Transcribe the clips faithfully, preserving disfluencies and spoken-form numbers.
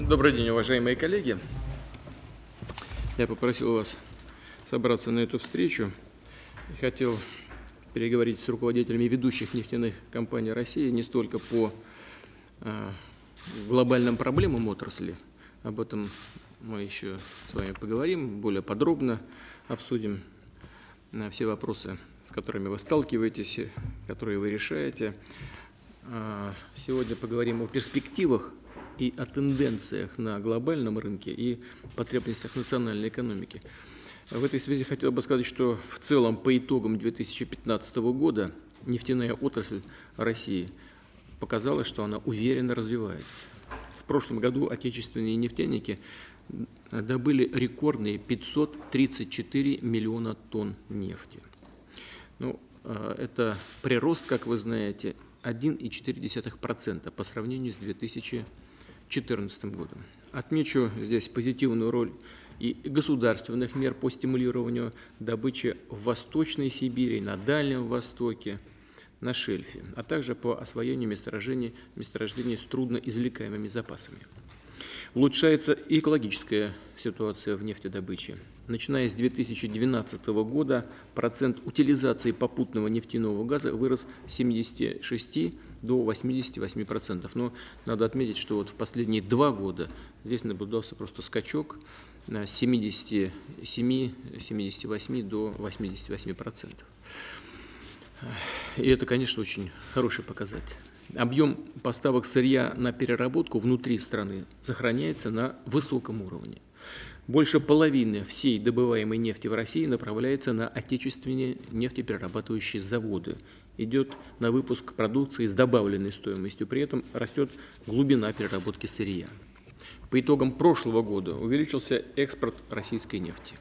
Добрый день, уважаемые коллеги. Я попросил вас собраться на эту встречу и хотел переговорить с руководителями ведущих нефтяных компаний России не столько по а, глобальным проблемам отрасли, об этом мы еще с вами поговорим, более подробно обсудим на все вопросы, с которыми вы сталкиваетесь, которые вы решаете. А, сегодня поговорим о перспективах и о тенденциях на глобальном рынке и потребностях национальной экономики. В этой связи хотел бы сказать, что в целом по итогам две тысячи пятнадцатого года нефтяная отрасль России показала, что она уверенно развивается. В прошлом году отечественные нефтяники добыли рекордные пятьсот тридцать четыре миллиона тонн нефти. Ну, это прирост, как вы знаете, один и четыре десятых процента по сравнению с две тысячи четырнадцатым годом. Отмечу здесь позитивную роль и государственных мер по стимулированию добычи в Восточной Сибири, на Дальнем Востоке, на шельфе, а также по освоению месторождений, месторождений с трудноизвлекаемыми запасами. Улучшается и экологическая ситуация в нефтедобыче. Начиная с две тысячи двенадцатого года процент утилизации попутного нефтяного газа вырос с семидесяти шести до восьмидесяти восьми процентов. Но надо отметить, что вот в последние два года здесь наблюдался просто скачок с семидесяти семи — семидесяти восьми до восьмидесяти восьми процентов. И это, конечно, очень хороший показатель. Объем поставок сырья на переработку внутри страны сохраняется на высоком уровне. Больше половины всей добываемой нефти в России направляется на отечественные нефтеперерабатывающие заводы. Идет на выпуск продукции с добавленной стоимостью, при этом растет глубина переработки сырья. По итогам прошлого года увеличился экспорт российской нефти.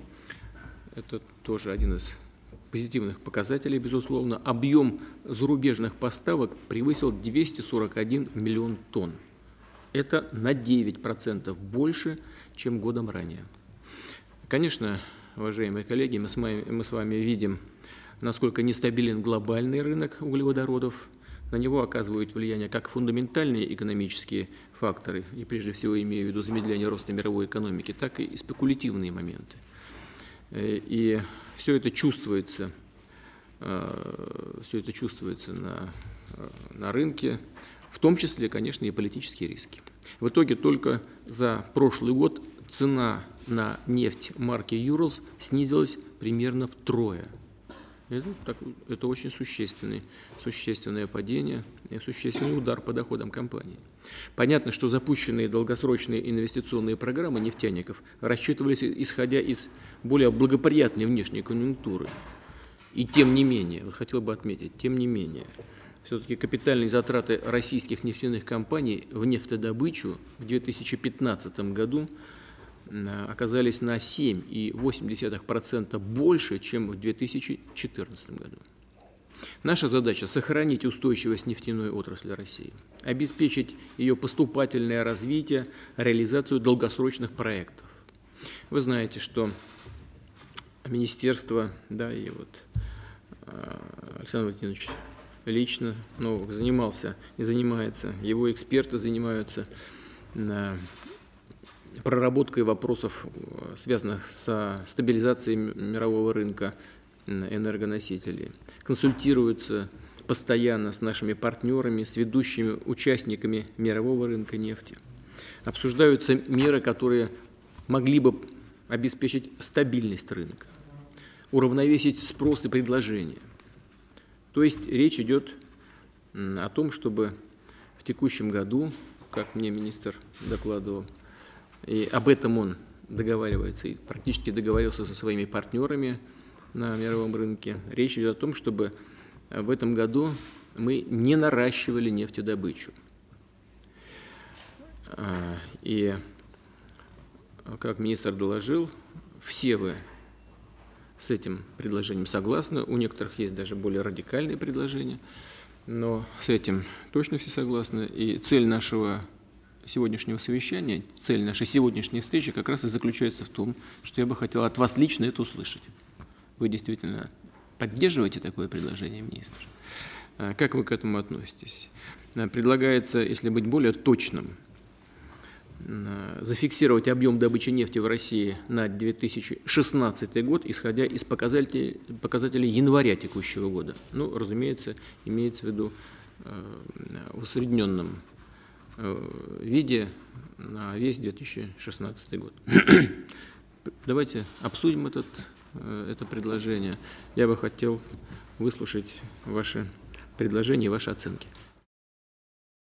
Это тоже один из позитивных показателей, безусловно. Объем зарубежных поставок превысил двести сорок один миллион тонн. Это на девять процентов больше, чем годом ранее. Конечно, уважаемые коллеги, мы с вами, мы с вами видим, насколько нестабилен глобальный рынок углеводородов. На него оказывают влияние как фундаментальные экономические факторы, и прежде всего имею в виду замедление роста мировой экономики, так и спекулятивные моменты. И все это чувствуется, все это чувствуется на, на рынке, в том числе, конечно, и политические риски. В итоге только за прошлый год цена на нефть марки Urals снизилась примерно втрое. Это, так, это очень существенный, существенное падение и существенный удар по доходам компании. Понятно, что запущенные долгосрочные инвестиционные программы нефтяников рассчитывались исходя из более благоприятной внешней конъюнктуры. И тем не менее, вот хотел бы отметить, тем не менее, все-таки капитальные затраты российских нефтяных компаний в нефтедобычу в две тысячи пятнадцатом году оказались на семь и восемь десятых процента больше, чем в две тысячи четырнадцатом году. Наша задача – сохранить устойчивость нефтяной отрасли России, обеспечить ее поступательное развитие, реализацию долгосрочных проектов. Вы знаете, что министерство, да, и вот Александр Владимирович лично, ну, занимался и занимается, его эксперты занимаются проработкой вопросов, связанных со стабилизацией мирового рынка энергоносителей, консультируются постоянно с нашими партнерами, с ведущими участниками мирового рынка нефти. Обсуждаются меры, которые могли бы обеспечить стабильность рынка, уравновесить спрос и предложение. То есть речь идет о том, чтобы в текущем году, как мне министр докладывал, и об этом он договаривается и практически договорился со своими партнерами на мировом рынке. Речь идет о том, чтобы в этом году мы не наращивали нефтедобычу. И, как министр доложил, все вы с этим предложением согласны. У некоторых есть даже более радикальные предложения, но с этим точно все согласны. И цель нашего сегодняшнего совещания, цель нашей сегодняшней встречи как раз и заключается в том, что я бы хотел от вас лично это услышать. Вы действительно поддерживаете такое предложение, министр? Как вы к этому относитесь? Предлагается, если быть более точным, зафиксировать объем добычи нефти в России на две тысячи шестнадцатый год, исходя из показателей, показателей января текущего года. Ну, разумеется, имеется в виду в усредненном виде на весь две тысячи шестнадцатый год. Давайте обсудим этот, это предложение. Я бы хотел выслушать ваши предложения и ваши оценки.